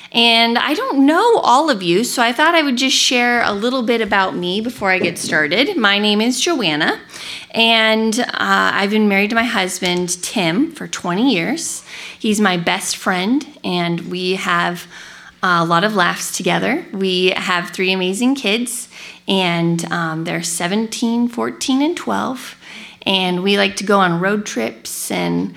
And I don't know all of you, so I thought I would just share a little bit about me before I get started. My name is Joanna, and I've been married to my husband, Tim, for 20 years. He's my best friend, and we have a lot of laughs together. We have 3 amazing kids, and they're 17, 14, and 12. And we like to go on road trips and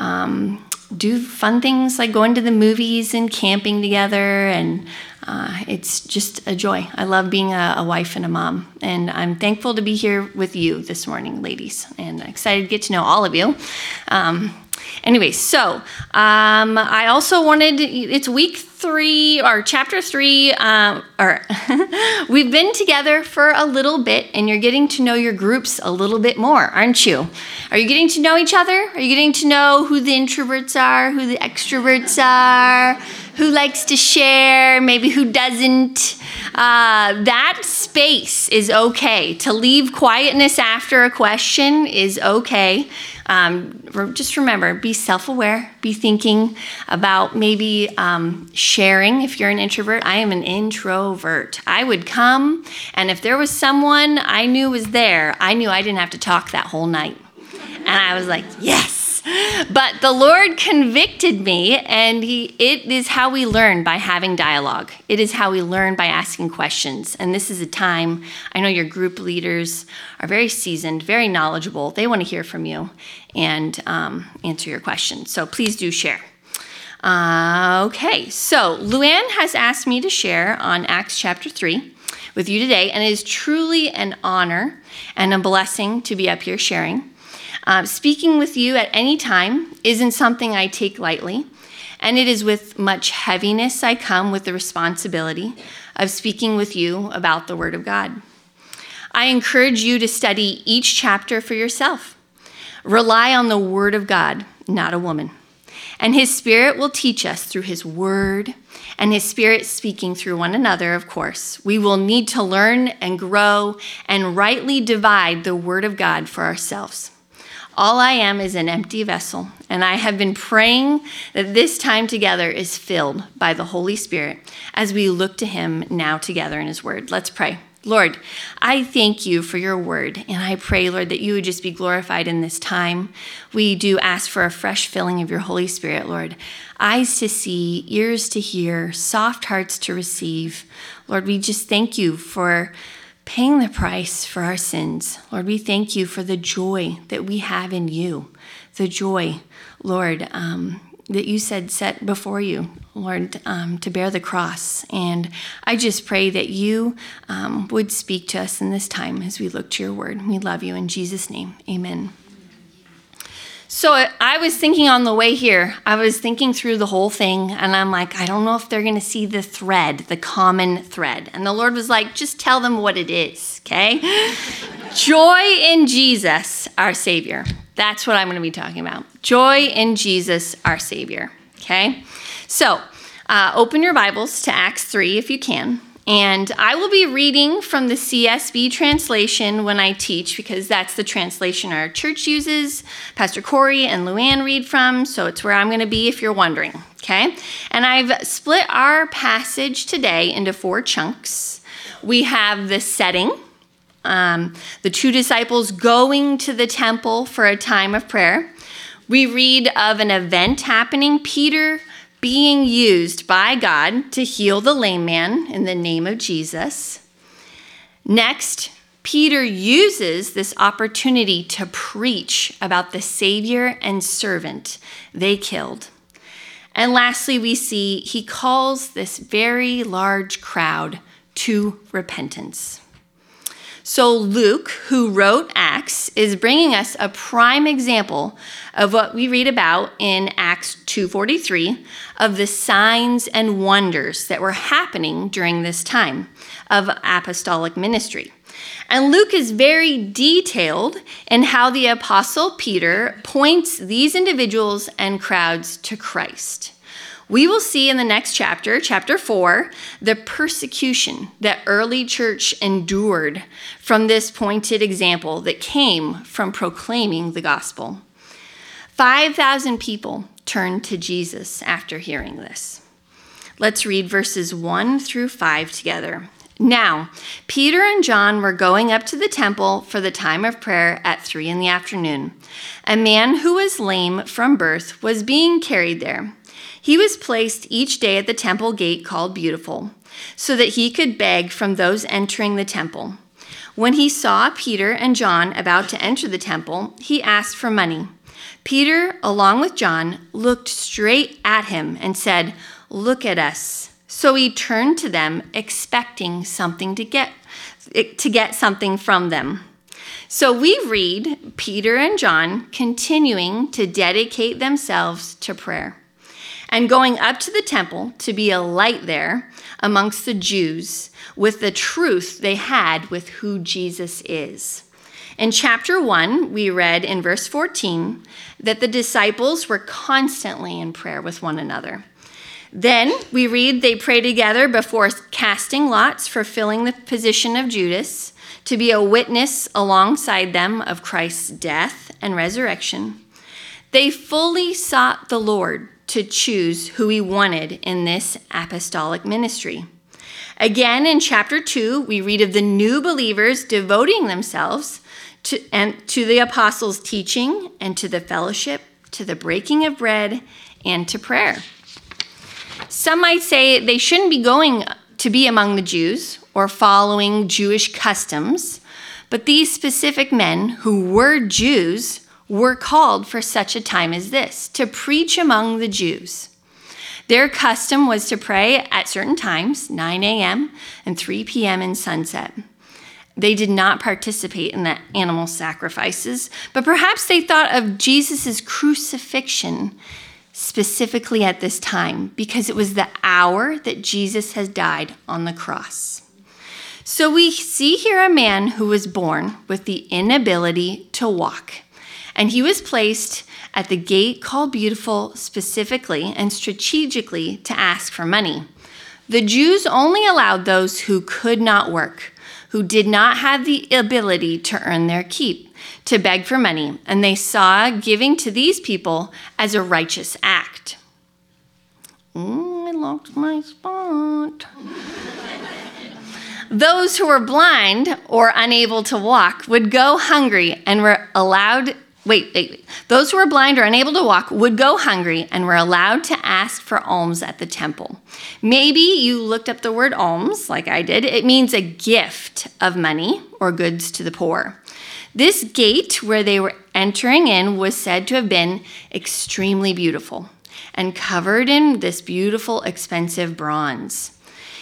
do fun things like going to the movies and camping together, and it's just a joy. I love being a wife and a mom, and I'm thankful to be here with you this morning, ladies, and excited to get to know all of you. Anyway, so I also wanted, it's week 3 or chapter 3, we've been together for a little bit, and you're getting to know your groups a little bit more, aren't you? Are you getting to know each other? Are you getting to know who the introverts are, who the extroverts are, who likes to share, maybe who doesn't? That space is okay. To leave quietness after a question is okay. Just remember, be self-aware, be thinking about maybe sharing. If you're an introvert, I am an introvert. I would come, and if there was someone I knew was there, I knew I didn't have to talk that whole night. And I was like, yes. But the Lord convicted me, and it is how we learn, by having dialogue. It is how we learn, by asking questions. And this is a time, I know your group leaders are very seasoned, very knowledgeable. They want to hear from you and answer your questions. So please do share. Okay, so Luann has asked me to share on Acts chapter 3 with you today, and it is truly an honor and a blessing to be up here sharing. Speaking with you at any time isn't something I take lightly, and it is with much heaviness I come with the responsibility of speaking with you about the Word of God. I encourage you to study each chapter for yourself. Rely on the Word of God, not a woman. And His Spirit will teach us through His Word, and His Spirit speaking through one another, of course. We will need to learn and grow and rightly divide the Word of God for ourselves. All I am is an empty vessel, and I have been praying that this time together is filled by the Holy Spirit as we look to Him now together in His Word. Let's pray. Lord, I thank you for your word, and I pray, Lord, that you would just be glorified in this time. We do ask for a fresh filling of your Holy Spirit, Lord. Eyes to see, ears to hear, soft hearts to receive. Lord, we just thank you for paying the price for our sins. Lord, we thank you for the joy that we have in you, the joy, Lord, that you said set before you, Lord, to bear the cross. And I just pray that you would speak to us in this time as we look to your word. We love you in Jesus' name. Amen. So I was thinking on the way here, I was thinking through the whole thing, and I'm like, I don't know if they're going to see the thread, the common thread. And the Lord was like, just tell them what it is, okay? Joy in Jesus, our Savior. That's what I'm going to be talking about. Joy in Jesus, our Savior, okay? So open your Bibles to Acts 3 if you can. And I will be reading from the CSB translation when I teach, because that's the translation our church uses. Pastor Corey and Luann read from, so it's where I'm going to be if you're wondering, okay? And I've split our passage today into 4 chunks. We have the setting, the 2 disciples going to the temple for a time of prayer. We read of an event happening, Peter being used by God to heal the lame man in the name of Jesus. Next, Peter uses this opportunity to preach about the Savior and servant they killed. And lastly, we see he calls this very large crowd to repentance. So Luke, who wrote Acts, is bringing us a prime example of what we read about in Acts 2:43 of the signs and wonders that were happening during this time of apostolic ministry. And Luke is very detailed in how the apostle Peter points these individuals and crowds to Christ. We will see in the next chapter, chapter 4, the persecution that early church endured from this pointed example that came from proclaiming the gospel. 5,000 people turned to Jesus after hearing this. Let's read verses 1 through 5 together. Now, Peter and John were going up to the temple for the time of prayer at 3 p.m. A man who was lame from birth was being carried there. He was placed each day at the temple gate called Beautiful, so that he could beg from those entering the temple. When he saw Peter and John about to enter the temple, he asked for money. Peter, along with John, looked straight at him and said, "Look at us." So he turned to them, expecting something to get something from them. So we read Peter and John continuing to dedicate themselves to prayer and going up to the temple to be a light there amongst the Jews with the truth they had with who Jesus is. In chapter 1, we read in verse 14 that the disciples were constantly in prayer with one another. Then we read they pray together before casting lots for filling the position of Judas to be a witness alongside them of Christ's death and resurrection. They fully sought the Lord to choose who he wanted in this apostolic ministry. Again, in chapter 2, we read of the new believers devoting themselves to the apostles' teaching and to the fellowship, to the breaking of bread, and to prayer. Some might say they shouldn't be going to be among the Jews or following Jewish customs, but these specific men who were Jews were called for such a time as this, to preach among the Jews. Their custom was to pray at certain times, 9 a.m. and 3 p.m. in sunset. They did not participate in the animal sacrifices, but perhaps they thought of Jesus' crucifixion specifically at this time because it was the hour that Jesus has died on the cross. So we see here a man who was born with the inability to walk, and he was placed at the gate called Beautiful specifically and strategically to ask for money. The Jews only allowed those who could not work, who did not have the ability to earn their keep, to beg for money, and they saw giving to these people as a righteous act. I lost my spot. Those who were blind or unable to walk would go hungry and were allowed. Those who were blind or unable to walk would go hungry and were allowed to ask for alms at the temple. Maybe you looked up the word alms like I did. It means a gift of money or goods to the poor. This gate where they were entering in was said to have been extremely beautiful and covered in this beautiful, expensive bronze.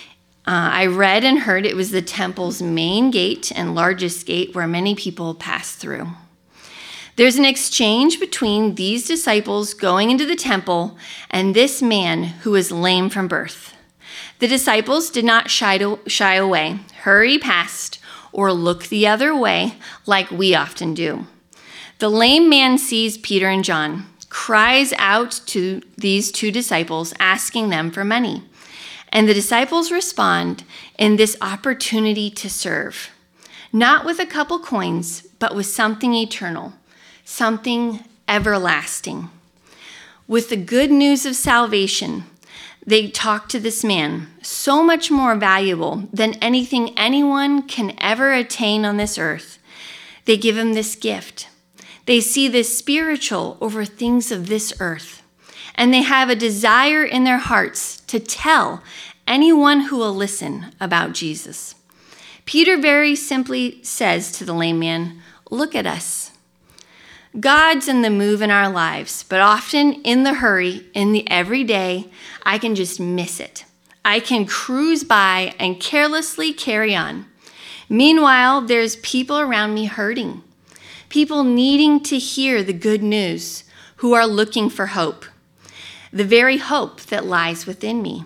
I read and heard it was the temple's main gate and largest gate where many people passed through. There's an exchange between these disciples going into the temple and this man who was lame from birth. The disciples did not shy away, hurry past, or look the other way like we often do. The lame man sees Peter and John, cries out to these two disciples, asking them for money. And the disciples respond in this opportunity to serve, not with a couple coins, but with something eternal, something everlasting. With the good news of salvation, they talk to this man, so much more valuable than anything anyone can ever attain on this earth. They give him this gift. They see this spiritual over things of this earth. And they have a desire in their hearts to tell anyone who will listen about Jesus. Peter very simply says to the lame man, "Look at us." God's in the move in our lives, but often in the hurry, in the everyday, I can just miss it. I can cruise by and carelessly carry on. Meanwhile, there's people around me hurting, people needing to hear the good news, who are looking for hope, the very hope that lies within me.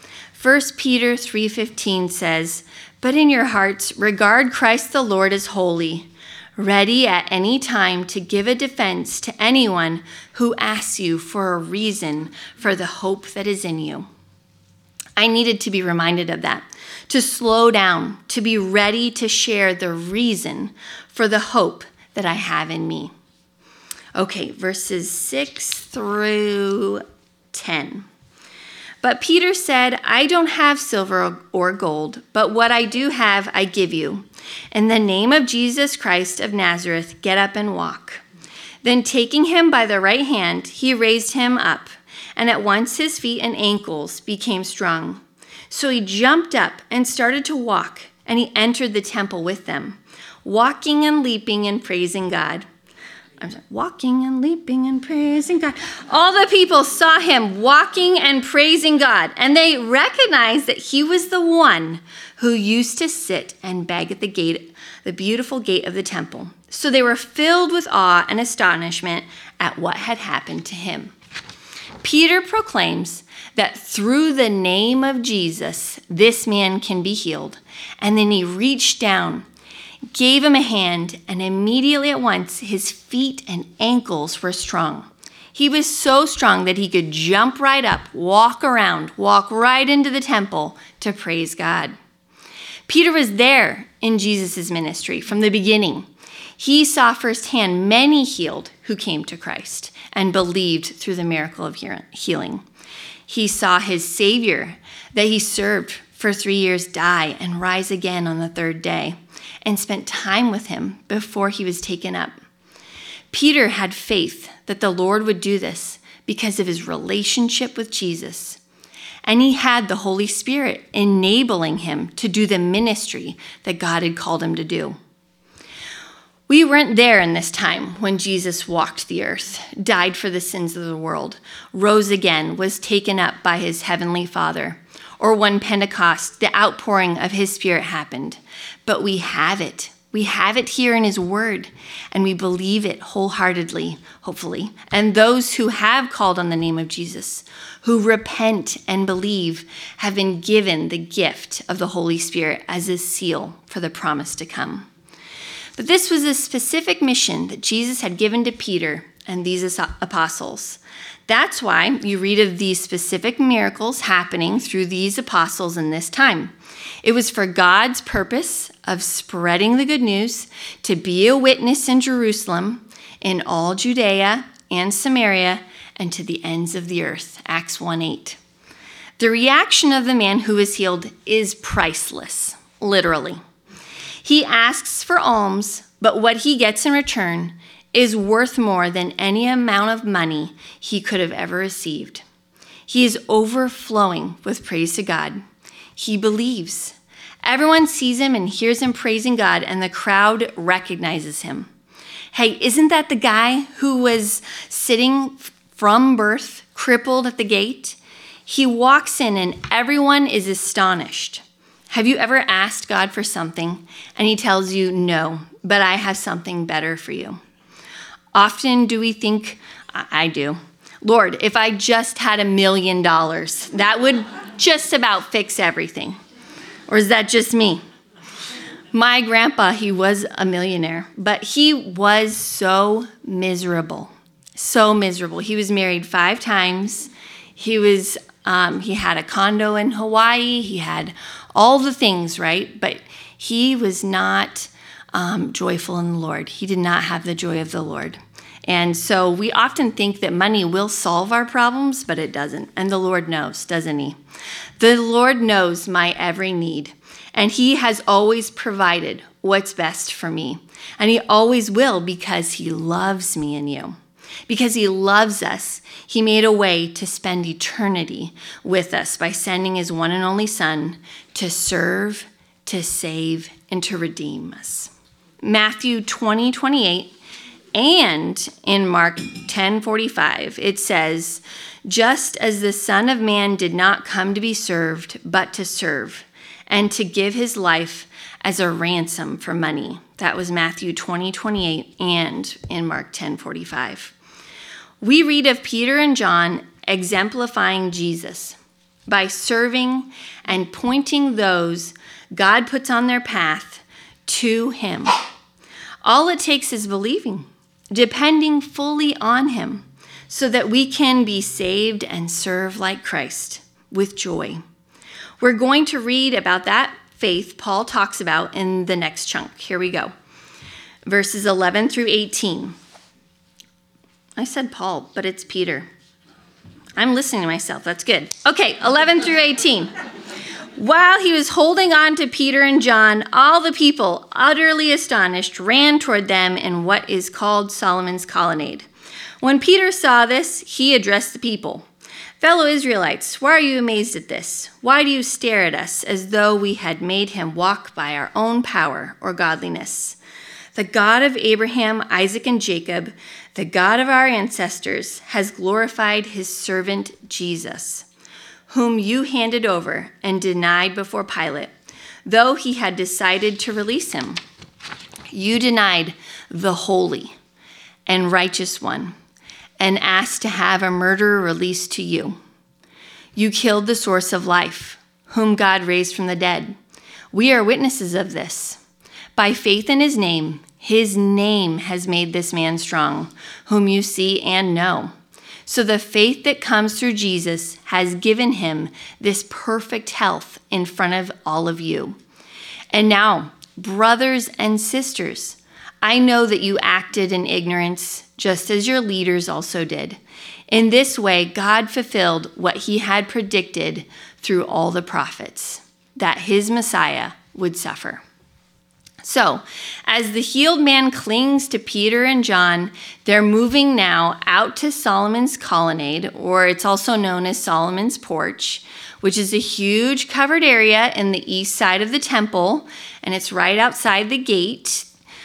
1 Peter 3:15 says, "But in your hearts, regard Christ the Lord as holy, ready at any time to give a defense to anyone who asks you for a reason for the hope that is in you." I needed to be reminded of that, to slow down, to be ready to share the reason for the hope that I have in me. Okay, verses 6 through 10. But Peter said, I don't have silver or gold, but what I do have, I give you. In the name of Jesus Christ of Nazareth, get up and walk. Then taking him by the right hand, he raised him up, and at once his feet and ankles became strong. So he jumped up and started to walk, and he entered the temple with them, walking and leaping and praising God. I'm sorry, walking and leaping and praising God. All the people saw him walking and praising God, and they recognized that he was the one who used to sit and beg at the gate, the beautiful gate of the temple. So they were filled with awe and astonishment at what had happened to him. Peter proclaims that through the name of Jesus, this man can be healed. And then he reached down, gave him a hand, and immediately at once his feet and ankles were strong. He was so strong that he could jump right up, walk around, walk right into the temple to praise God. Peter was there in Jesus' ministry from the beginning. He saw firsthand many healed who came to Christ and believed through the miracle of healing. He saw his Savior that he served for 3 years die and rise again on the third day, and spent time with him before he was taken up. Peter had faith that the Lord would do this because of his relationship with Jesus. And he had the Holy Spirit enabling him to do the ministry that God had called him to do. We weren't there in this time when Jesus walked the earth, died for the sins of the world, rose again, was taken up by his heavenly Father, or when Pentecost, the outpouring of his Spirit happened. But we have it. We have it here in his word, and we believe it wholeheartedly, hopefully. And those who have called on the name of Jesus, who repent and believe, have been given the gift of the Holy Spirit as a seal for the promise to come. But this was a specific mission that Jesus had given to Peter and these apostles. That's why you read of these specific miracles happening through these apostles in this time. It was for God's purpose of spreading the good news, to be a witness in Jerusalem, in all Judea and Samaria, and to the ends of the earth. Acts 1:8. The reaction of the man who was healed is priceless, literally. He asks for alms, but what he gets in return is worth more than any amount of money he could have ever received. He is overflowing with praise to God. He believes. Everyone sees him and hears him praising God, and the crowd recognizes him. Hey, isn't that the guy who was sitting from birth, crippled at the gate? He walks in and everyone is astonished. Have you ever asked God for something and he tells you, no, but I have something better for you? Often do we think, I do, Lord, if I just had $1 million, that would just about fix everything. Or is that just me? My grandpa, he was a millionaire, but he was so miserable, so miserable. He was married 5 times. He had a condo in Hawaii. He had all the things, right? But he was not joyful in the Lord. He did not have the joy of the Lord. And so we often think that money will solve our problems, but it doesn't. And the Lord knows, doesn't he? The Lord knows my every need, and he has always provided what's best for me. And he always will, because he loves me and you. Because he loves us, he made a way to spend eternity with us by sending his one and only Son to serve, to save, and to redeem us. Matthew 20:28 and in Mark 10:45, it says, just as the Son of Man did not come to be served, but to serve, and to give his life as a ransom for many. That was Matthew 20:28 and in Mark 10:45. We read of Peter and John exemplifying Jesus by serving and pointing those God puts on their path to him. All it takes is believing, depending fully on him, so that we can be saved and serve like Christ with joy. We're going to read about that faith Paul talks about in the next chunk. Here we go. Verses 11 through 18. I said Paul, but it's Peter. I'm listening to myself. That's good. Okay, 11 through 18. While he was holding on to Peter and John, all the people, utterly astonished, ran toward them in what is called Solomon's Colonnade. When Peter saw this, he addressed the people. "Fellow Israelites, why are you amazed at this? Why do you stare at us as though we had made him walk by our own power or godliness? The God of Abraham, Isaac, and Jacob, the God of our ancestors, has glorified his servant Jesus, whom you handed over and denied before Pilate, though he had decided to release him. You denied the holy and righteous one and asked to have a murderer released to you. You killed the source of life, whom God raised from the dead. We are witnesses of this. By faith in his name has made this man strong, whom you see and know. So the faith that comes through Jesus has given him this perfect health in front of all of you. And now, brothers and sisters, I know that you acted in ignorance, just as your leaders also did. In this way, God fulfilled what he had predicted through all the prophets, that his Messiah would suffer. So, as the healed man clings to Peter and John, they're moving now out to Solomon's Colonnade, or it's also known as Solomon's Porch, which is a huge covered area in the east side of the temple, and it's right outside the gate.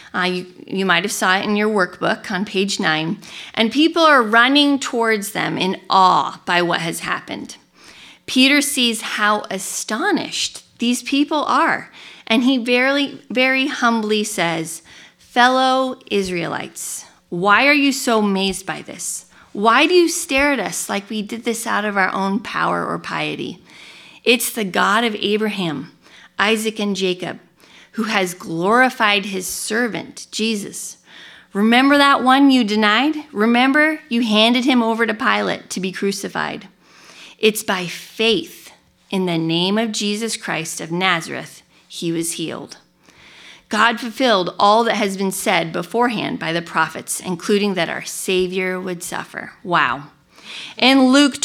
You might have saw it in your workbook on page 9. And people are running towards them in awe by what has happened. Peter sees how astonished these people are. And he very humbly says, "Fellow Israelites, why are you so amazed by this? Why do you stare at us like we did this out of our own power or piety? It's the God of Abraham, Isaac, and Jacob, who has glorified his servant, Jesus. Remember that one you denied? Remember you handed him over to Pilate to be crucified. It's by faith in the name of Jesus Christ of Nazareth he was healed. God fulfilled all that has been said beforehand by the prophets, including that our Savior would suffer." Wow. In Luke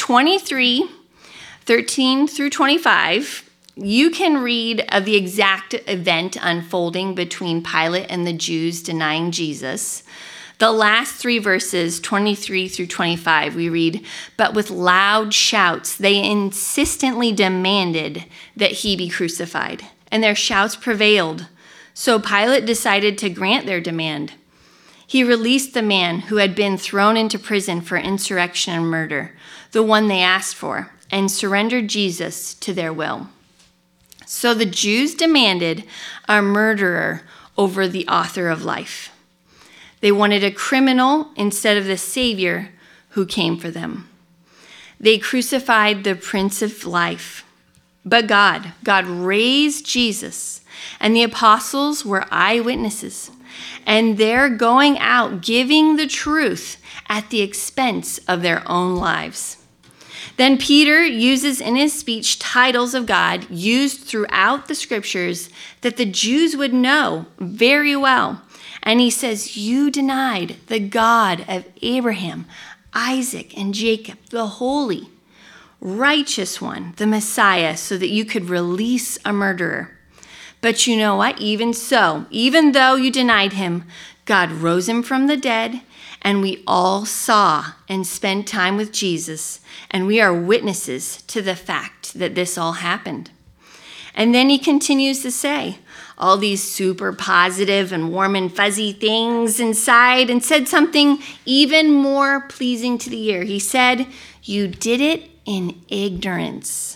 23:13 through 25, you can read of the exact event unfolding between Pilate and the Jews denying Jesus. The last 3 verses, 23 through 25, we read, "But with loud shouts, they insistently demanded that he be crucified, and their shouts prevailed. So Pilate decided to grant their demand. He released the man who had been thrown into prison for insurrection and murder, the one they asked for, and surrendered Jesus to their will. So the Jews demanded a murderer over the author of life. They wanted a criminal instead of the Savior who came for them. They crucified the Prince of Life. But God raised Jesus, and the apostles were eyewitnesses, and they're going out giving the truth at the expense of their own lives. Then Peter uses in his speech titles of God used throughout the scriptures that the Jews would know very well. And he says, "You denied the God of Abraham, Isaac, and Jacob, the holy, righteous one, the Messiah, so that you could release a murderer. But you know what? Even so, even though you denied him, God rose him from the dead, and we all saw and spent time with Jesus, and we are witnesses to the fact that this all happened." And then he continues to say all these super positive and warm and fuzzy things inside, and said something even more pleasing to the ear. He said, "You did it in ignorance."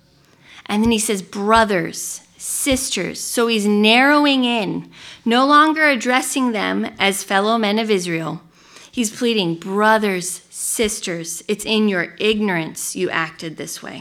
And then he says, "Brothers, sisters." So he's narrowing in, no longer addressing them as fellow men of Israel. He's pleading, "Brothers, sisters, it's in your ignorance you acted this way."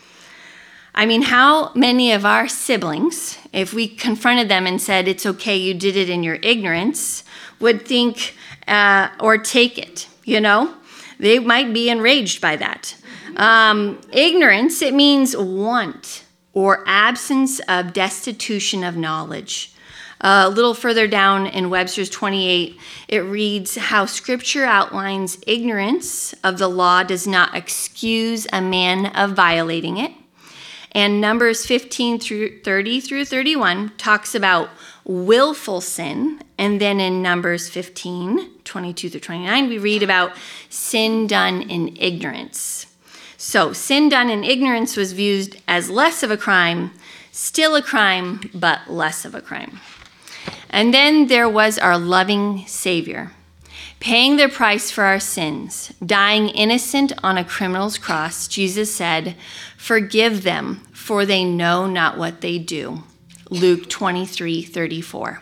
I mean, how many of our siblings, if we confronted them and said, "It's okay, you did it in your ignorance," would think or take it, you know? They might be enraged by that. Ignorance, it means want or absence of destitution of knowledge. A little further down in Webster's 28, it reads how Scripture outlines ignorance of the law does not excuse a man of violating it. And Numbers 15 through 30 through 31 talks about willful sin. And then in Numbers 15, 22 through 29, we read about sin done in ignorance. So sin done in ignorance was viewed as less of a crime, still a crime, but less of a crime. And then there was our loving Savior, paying the price for our sins, dying innocent on a criminal's cross. Jesus said, "Forgive them, for they know not what they do." Luke 23:34.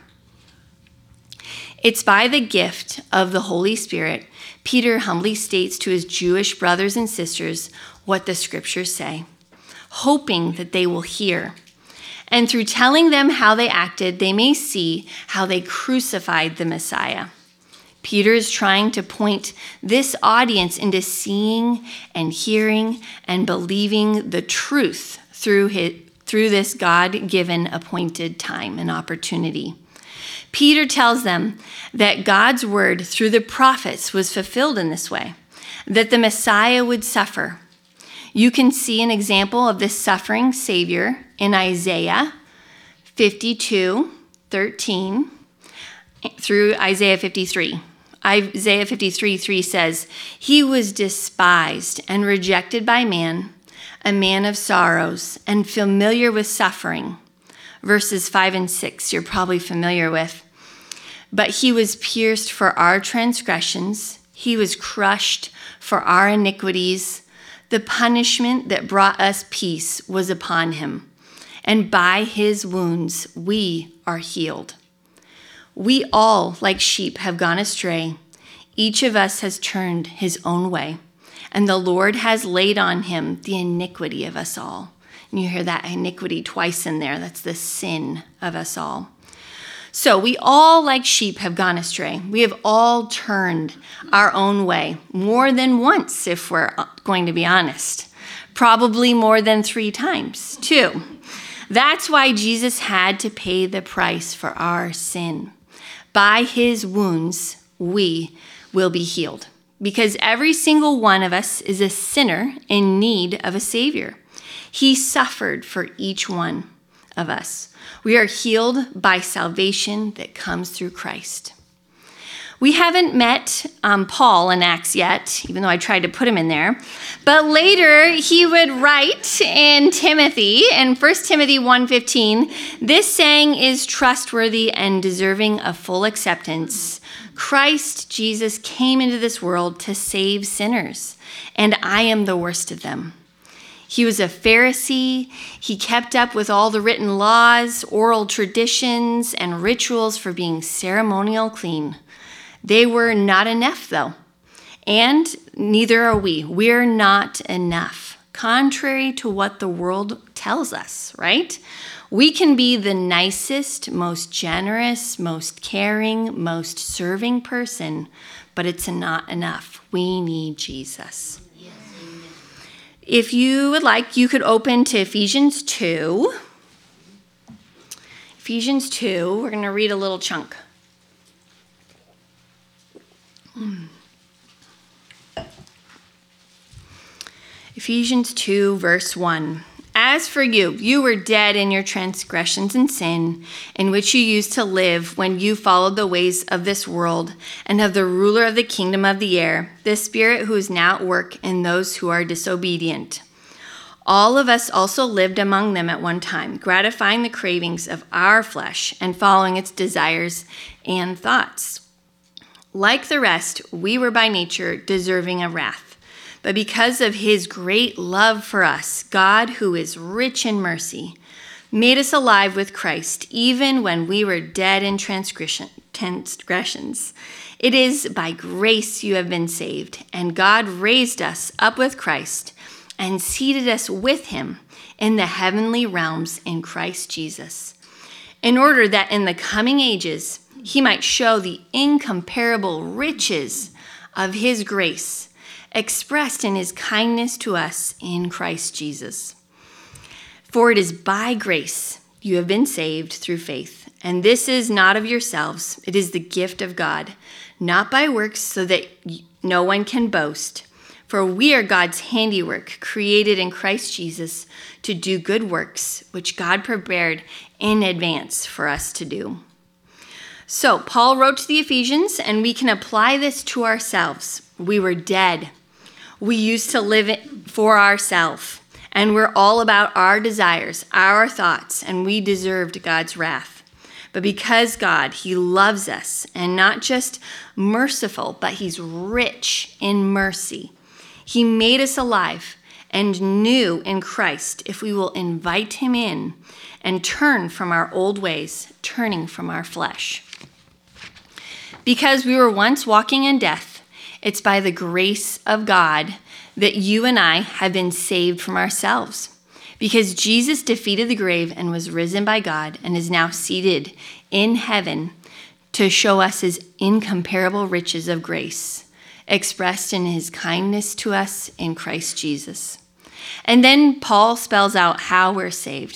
It's by the gift of the Holy Spirit, Peter humbly states to his Jewish brothers and sisters what the Scriptures say, hoping that they will hear. And through telling them how they acted, they may see how they crucified the Messiah. Peter is trying to point this audience into seeing and hearing and believing the truth through this God-given appointed time and opportunity. Peter tells them that God's word through the prophets was fulfilled in this way, that the Messiah would suffer. You can see an example of this suffering Savior in Isaiah 52:13 through Isaiah 53. Isaiah 53:3 says, "He was despised and rejected by man, a man of sorrows and familiar with suffering." Verses 5 and 6 you're probably familiar with. "But he was pierced for our transgressions. He was crushed for our iniquities. The punishment that brought us peace was upon him, and by his wounds we are healed. We all, like sheep, have gone astray. Each of us has turned his own way, and the Lord has laid on him the iniquity of us all." And you hear that iniquity twice in there. That's the sin of us all. So we all, like sheep, have gone astray. We have all turned our own way more than once, if we're going to be honest. Probably more than 3 times, too. That's why Jesus had to pay the price for our sin. By his wounds, we will be healed. Because every single one of us is a sinner in need of a Savior. He suffered for each one of us. We are healed by salvation that comes through Christ. We haven't met Paul in Acts yet, even though I tried to put him in there. But later he would write in Timothy, in 1 Timothy 1:15, "This saying is trustworthy and deserving of full acceptance. Christ Jesus came into this world to save sinners, and I am the worst of them." He was a Pharisee. He kept up with all the written laws, oral traditions, and rituals for being ceremonial clean. They were not enough, though. And neither are we. We're not enough, contrary to what the world tells us, right? We can be the nicest, most generous, most caring, most serving person, but it's not enough. We need Jesus. If you would like, you could open to Ephesians 2. Ephesians 2, we're going to read a little chunk. Ephesians 2, verse 1. "As for you, you were dead in your transgressions and sin, in which you used to live when you followed the ways of this world and of the ruler of the kingdom of the air, the spirit who is now at work in those who are disobedient. All of us also lived among them at one time, gratifying the cravings of our flesh and following its desires and thoughts. Like the rest, we were by nature deserving of wrath. But because of his great love for us, God, who is rich in mercy, made us alive with Christ, even when we were dead in transgressions. It is by grace you have been saved, and God raised us up with Christ and seated us with him in the heavenly realms in Christ Jesus, in order that in the coming ages he might show the incomparable riches of his grace, expressed in his kindness to us in Christ Jesus. For it is by grace you have been saved through faith, And this is not of yourselves. It is the gift of God, not by works, so that no one can boast. For we are God's handiwork, created in Christ Jesus to do good works, which God prepared in advance for us to do. So Paul wrote to the Ephesians, and we can apply this to ourselves. We were dead. We used to live for ourselves, and we're all about our desires, our thoughts, and we deserved God's wrath. But because God, he loves us, and not just merciful, but he's rich in mercy. He made us alive and new in Christ if we will invite him in and turn from our old ways, turning from our flesh. Because we were once walking in death, it's by the grace of God that you and I have been saved from ourselves. Because Jesus defeated the grave and was risen by God and is now seated in heaven to show us his incomparable riches of grace, expressed in his kindness to us in Christ Jesus. And then Paul spells out how we're saved.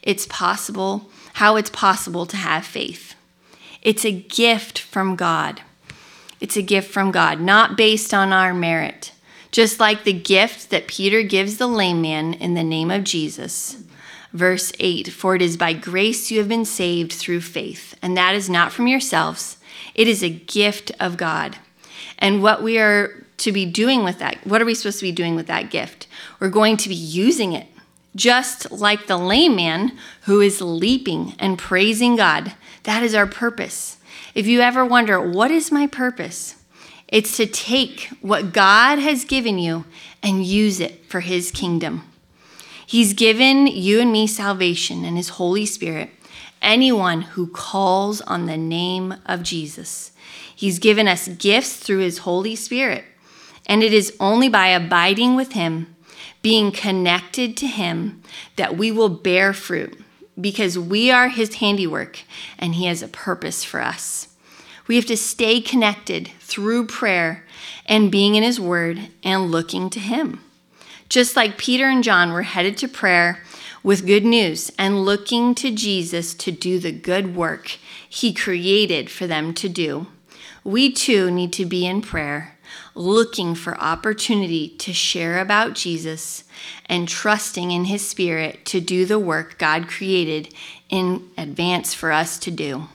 How it's possible to have faith. It's a gift from God. It's a gift from God, not based on our merit. Just like the gift that Peter gives the lame man in the name of Jesus. Verse 8, for it is by grace you have been saved through faith, and that is not from yourselves. It is a gift of God. And what we are to be doing with that, what are we supposed to be doing with that gift? We're going to be using it. Just like the lame man who is leaping and praising God. That is our purpose. If you ever wonder, what is my purpose? It's to take what God has given you and use it for his kingdom. He's given you and me salvation and his Holy Spirit, anyone who calls on the name of Jesus. He's given us gifts through his Holy Spirit, and it is only by abiding with him, being connected to him, that we will bear fruit, because we are his handiwork and he has a purpose for us. We have to stay connected through prayer and being in his word and looking to him. Just like Peter and John were headed to prayer with good news and looking to Jesus to do the good work he created for them to do, we too need to be in prayer, looking for opportunity to share about Jesus and trusting in his Spirit to do the work God created in advance for us to do.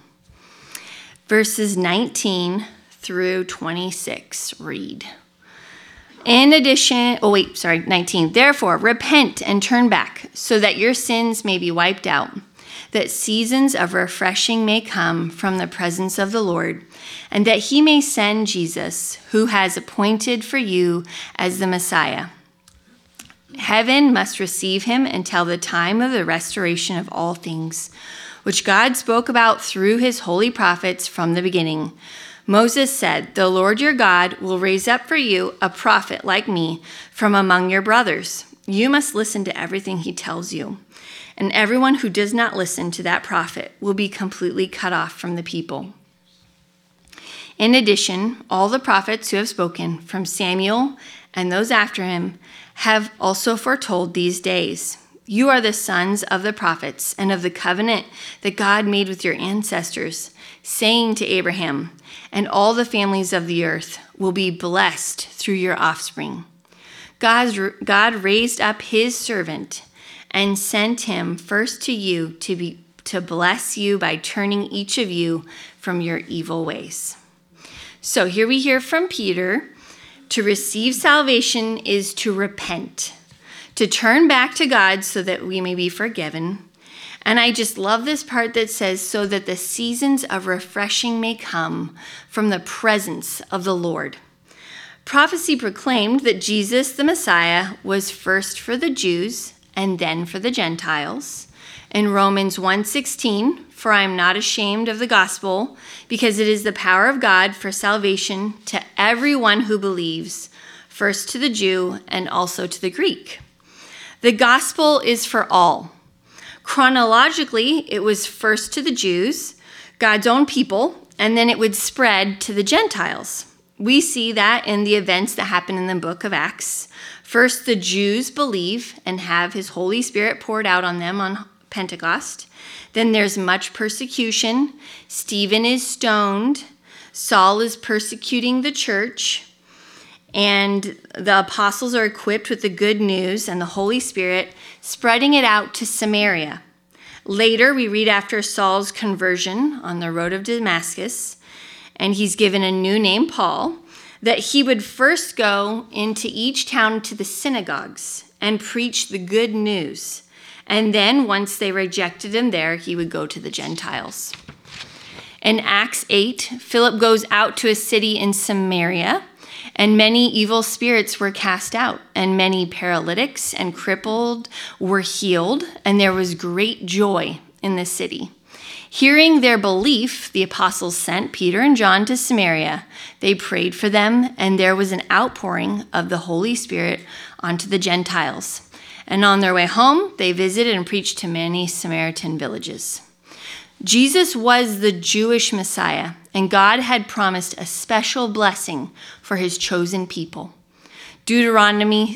Verses 19 through 26 read. 19. Therefore, repent and turn back so that your sins may be wiped out, that seasons of refreshing may come from the presence of the Lord, and that he may send Jesus, who has appointed for you as the Messiah. Heaven must receive him until the time of the restoration of all things, which God spoke about through his holy prophets from the beginning. Moses said, the Lord your God will raise up for you a prophet like me from among your brothers. You must listen to everything he tells you. And everyone who does not listen to that prophet will be completely cut off from the people. In addition, all the prophets who have spoken, from Samuel and those after him, have also foretold these days. You are the sons of the prophets and of the covenant that God made with your ancestors, saying to Abraham, and all the families of the earth will be blessed through your offspring. God raised up his servant and sent him first to you to bless you by turning each of you from your evil ways. So here we hear from Peter, to receive salvation is to repent, to turn back to God so that we may be forgiven. And I just love this part that says, so that the seasons of refreshing may come from the presence of the Lord. Prophecy proclaimed that Jesus, the Messiah, was first for the Jews and then for the Gentiles. In Romans 1:16, for I am not ashamed of the gospel, because it is the power of God for salvation to everyone who believes, first to the Jew and also to the Greek. The gospel is for all. Chronologically, it was first to the Jews, God's own people, and then it would spread to the Gentiles. We see that in the events that happen in the book of Acts. First, the Jews believe and have his Holy Spirit poured out on them Pentecost. Then there's much persecution. Stephen is stoned. Saul is persecuting the church. And the apostles are equipped with the good news and the Holy Spirit, spreading it out to Samaria. Later, we read after Saul's conversion on the road of Damascus, and he's given a new name, Paul, that he would first go into each town to the synagogues and preach the good news. And then, once they rejected him there, he would go to the Gentiles. In Acts 8, Philip goes out to a city in Samaria, and many evil spirits were cast out, and many paralytics and crippled were healed, and there was great joy in the city. Hearing their belief, the apostles sent Peter and John to Samaria. They prayed for them, and there was an outpouring of the Holy Spirit onto the Gentiles. And on their way home, they visited and preached to many Samaritan villages. Jesus was the Jewish Messiah, and God had promised a special blessing for his chosen people. Deuteronomy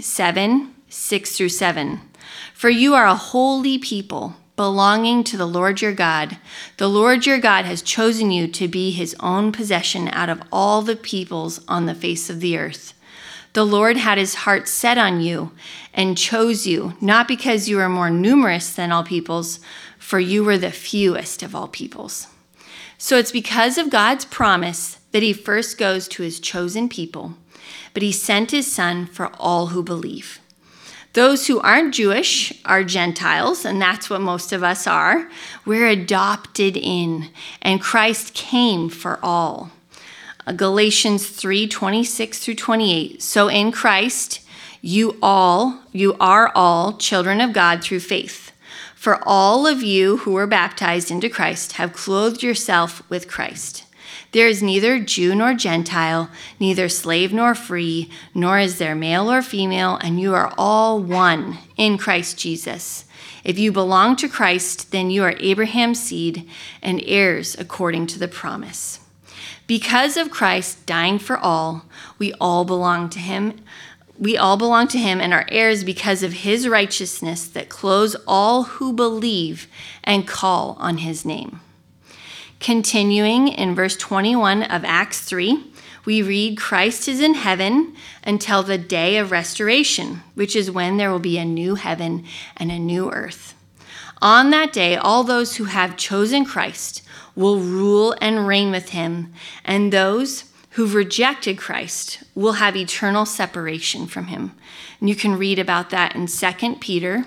7:6-7. For you are a holy people, belonging to the Lord your God. The Lord your God has chosen you to be his own possession out of all the peoples on the face of the earth. The Lord had his heart set on you and chose you, not because you were more numerous than all peoples, for you were the fewest of all peoples. So it's because of God's promise that he first goes to his chosen people, but he sent his son for all who believe. Those who aren't Jewish are Gentiles, and that's what most of us are. We're adopted in, and Christ came for all. Galatians 3:26-28. So in Christ, you are all children of God through faith. For all of you who were baptized into Christ have clothed yourself with Christ. There is neither Jew nor Gentile, neither slave nor free, nor is there male or female, and you are all one in Christ Jesus. If you belong to Christ, then you are Abraham's seed and heirs according to the promise. Because of Christ dying for all, we all belong to him. We all belong to him and are heirs because of his righteousness that clothes all who believe and call on his name. Continuing in verse 21 of Acts 3, we read, Christ is in heaven until the day of restoration, which is when there will be a new heaven and a new earth. On that day, all those who have chosen Christ will rule and reign with him, and those who've rejected Christ will have eternal separation from him. And you can read about that in 2 Peter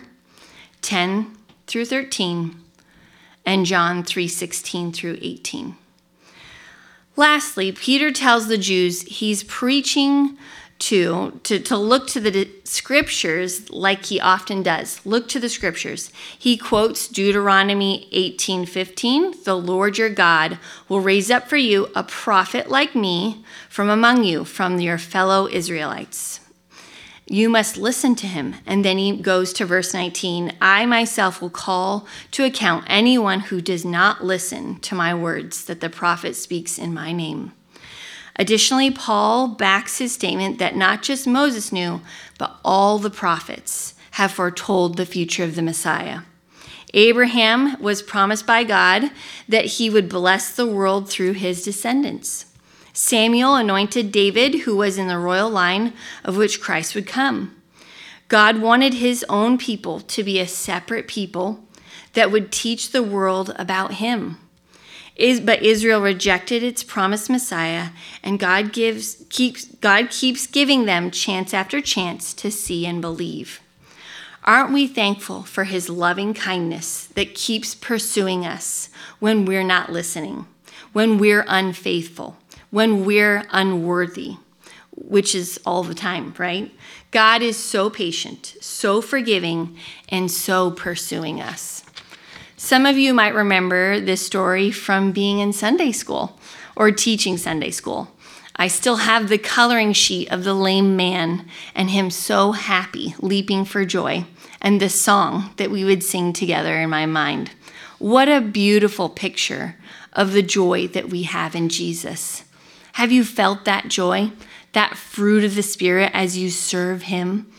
10-13 and John 3:16-18. Lastly, Peter tells the Jews he's preaching to look to the scriptures like he often does. Look to the scriptures. He quotes Deuteronomy 18:15, the Lord your God will raise up for you a prophet like me from among you, from your fellow Israelites. You must listen to him. And then he goes to verse 19, I myself will call to account anyone who does not listen to my words that the prophet speaks in my name. Additionally, Paul backs his statement that not just Moses knew, but all the prophets have foretold the future of the Messiah. Abraham was promised by God that he would bless the world through his descendants. Samuel anointed David, who was in the royal line of which Christ would come. God wanted his own people to be a separate people that would teach the world about him. But Israel rejected its promised Messiah, and God keeps giving them chance after chance to see and believe. Aren't we thankful for his loving kindness that keeps pursuing us when we're not listening, when we're unfaithful, when we're unworthy, which is all the time, right? God is so patient, so forgiving, and so pursuing us. Some of you might remember this story from being in Sunday school or teaching Sunday school. I still have the coloring sheet of the lame man and him so happy, leaping for joy, and the song that we would sing together in my mind. What a beautiful picture of the joy that we have in Jesus. Have you felt that joy, that fruit of the Spirit as you serve him?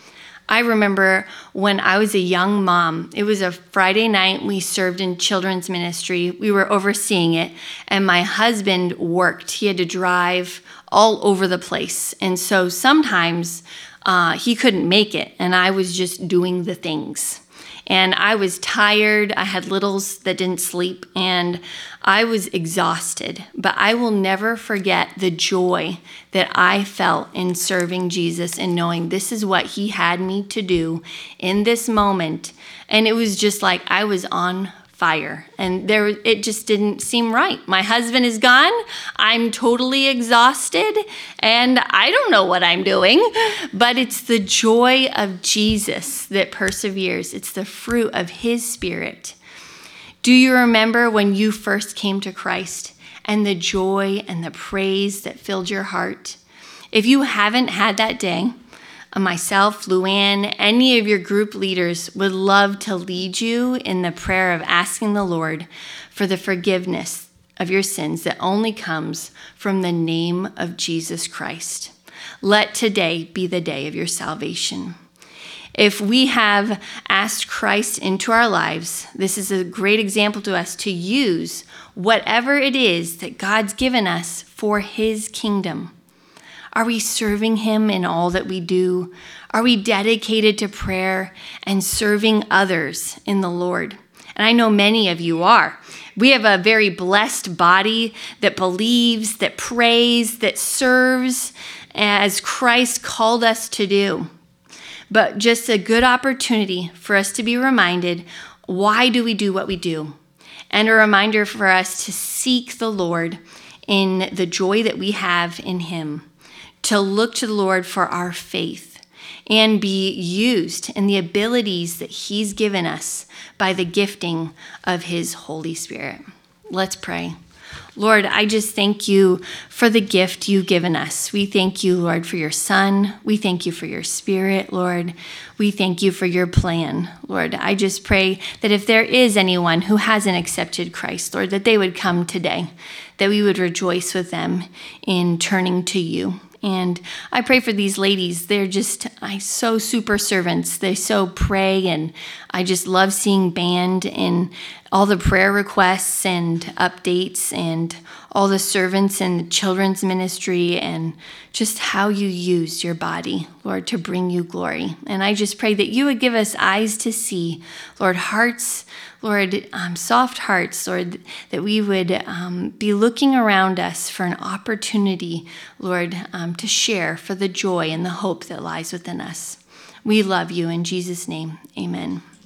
I remember when I was a young mom, it was a Friday night, we served in children's ministry. We were overseeing it, and my husband worked. He had to drive all over the place. And so sometimes he couldn't make it, and I was just doing the things. And I was tired. I had littles that didn't sleep, and I was exhausted. But I will never forget the joy that I felt in serving Jesus and knowing this is what he had me to do in this moment. And it was just like I was on fire, and it just didn't seem right. My husband is gone. I'm totally exhausted, and I don't know what I'm doing, but it's the joy of Jesus that perseveres. It's the fruit of his Spirit. Do you remember when you first came to Christ and the joy and the praise that filled your heart? If you haven't had that day, myself, Luann, any of your group leaders would love to lead you in the prayer of asking the Lord for the forgiveness of your sins that only comes from the name of Jesus Christ. Let today be the day of your salvation. If we have asked Christ into our lives, this is a great example to us to use whatever it is that God's given us for his kingdom. Are we serving him in all that we do? Are we dedicated to prayer and serving others in the Lord? And I know many of you are. We have a very blessed body that believes, that prays, that serves as Christ called us to do. But just a good opportunity for us to be reminded, why do we do what we do? And a reminder for us to seek the Lord in the joy that we have in him, to look to the Lord for our faith and be used in the abilities that he's given us by the gifting of his Holy Spirit. Let's pray. Lord, I just thank you for the gift you've given us. We thank you, Lord, for your Son. We thank you for your Spirit, Lord. We thank you for your plan, Lord. I just pray that if there is anyone who hasn't accepted Christ, Lord, that they would come today, that we would rejoice with them in turning to you. And I pray for these ladies. They're just so super servants. They so pray, and I just love seeing band and all the prayer requests and updates and all the servants in the children's ministry and just how you use your body, Lord, to bring you glory. And I just pray that you would give us eyes to see, Lord, hearts, Lord, soft hearts, Lord, that we would be looking around us for an opportunity, Lord, to share for the joy and the hope that lies within us. We love you in Jesus' name. Amen.